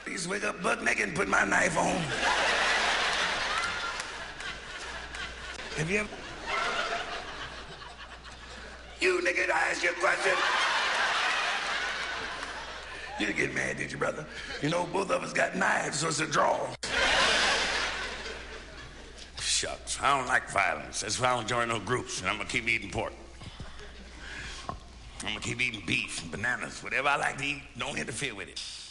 I used to wake up butt naked and put my knife on. Have you ever? You nigga, I asked you a question. You didn't get mad, did you, brother? You know, both of us got knives, so it's a draw. Shucks, I don't like violence. That's why I don't join no groups, and I'm gonna keep eating pork. I'm gonna keep eating beef and bananas. Whatever I like to eat, don't interfere with it.